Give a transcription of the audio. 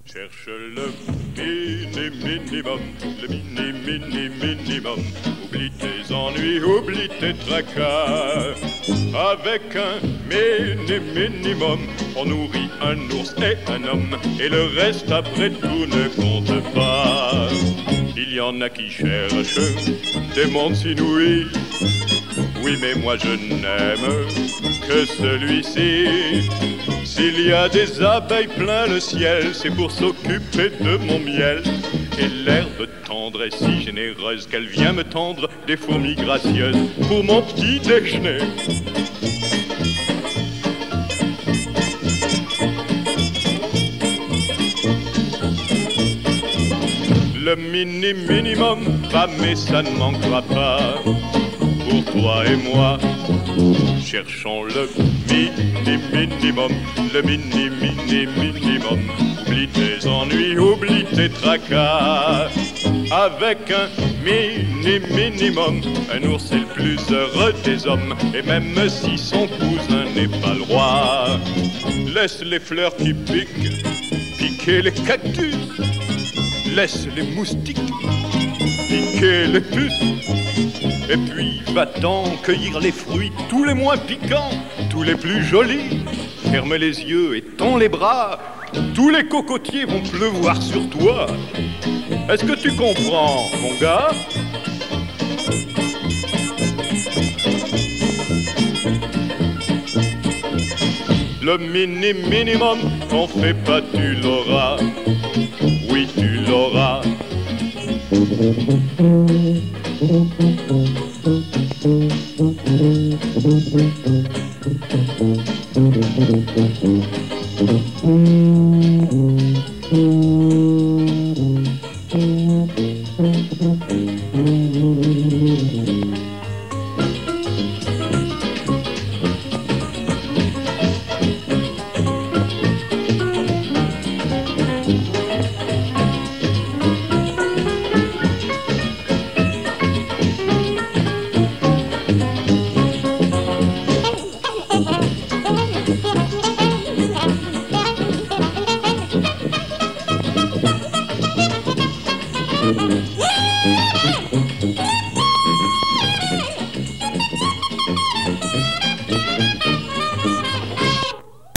Cherche le minimum, le minimum. Oublie tes ennuis, oublie tes tracas. Avec un minimum, on nourrit un ours et un homme, et le reste après tout ne compte pas. Il y en a qui cherchent des mondes inouïs. Oui, mais moi je n'aime que celui-ci. S'il y a des abeilles plein le ciel, c'est pour s'occuper de mon miel. Et l'herbe tendre est si généreuse qu'elle vient me tendre des fourmis gracieuses pour mon petit déjeuner. Le minimum va, mais ça ne manquera pas. Pour toi et moi, cherchons le minimum, le minimum. Oublie tes ennuis, oublie tes tracas. Avec un minimum, un ours est le plus heureux des hommes. Et même si son cousin n'est pas le roi, laisse les fleurs qui piquent, piquer les cactus. Laisse les moustiques piquer les puces. Et puis va-t'en cueillir les fruits tous les moins piquants, tous les plus jolis. Ferme les yeux et tends les bras, tous les cocotiers vont pleuvoir sur toi. Est-ce que tu comprends, mon gars? Le minimum, t'en fais pas, tu l'auras. Oui, tu l'auras.